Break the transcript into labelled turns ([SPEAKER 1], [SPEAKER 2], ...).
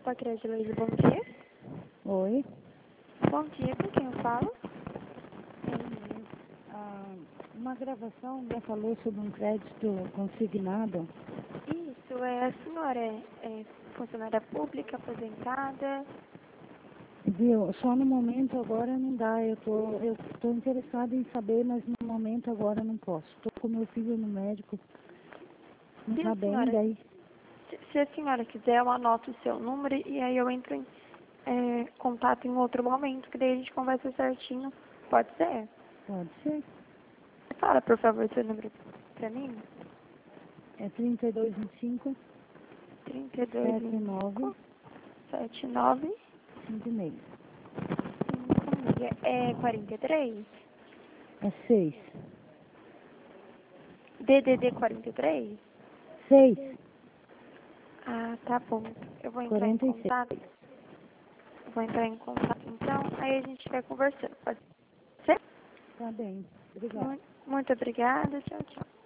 [SPEAKER 1] Copa Crédito Luiz, bom dia.
[SPEAKER 2] Oi.
[SPEAKER 1] Bom dia, com quem eu falo?
[SPEAKER 2] Uma gravação já falou sobre um crédito consignado.
[SPEAKER 1] Isso, a senhora é funcionária pública, aposentada?
[SPEAKER 2] Viu? Só no momento agora não dá. Eu tô interessada em saber, mas no momento agora não posso. Estou com meu filho no médico. Não
[SPEAKER 1] Viu,
[SPEAKER 2] está bem,
[SPEAKER 1] senhora?
[SPEAKER 2] daí?
[SPEAKER 1] Se a senhora quiser, eu anoto o seu número e aí eu entro em contato em outro momento, que daí a gente conversa certinho. Pode ser?
[SPEAKER 2] Pode ser.
[SPEAKER 1] Fala, por favor, seu número pra mim.
[SPEAKER 2] É 3225
[SPEAKER 1] 3225 79
[SPEAKER 2] 56.
[SPEAKER 1] 56. É 43?
[SPEAKER 2] É 6.
[SPEAKER 1] DDD 43?
[SPEAKER 2] 6.
[SPEAKER 1] Ah, tá bom. Eu vou entrar em
[SPEAKER 2] 46.
[SPEAKER 1] contato. Vou entrar em contato, então, aí a gente vai conversando. Pode ser?
[SPEAKER 2] Tá bem. Obrigada.
[SPEAKER 1] Muito obrigada. Tchau, tchau.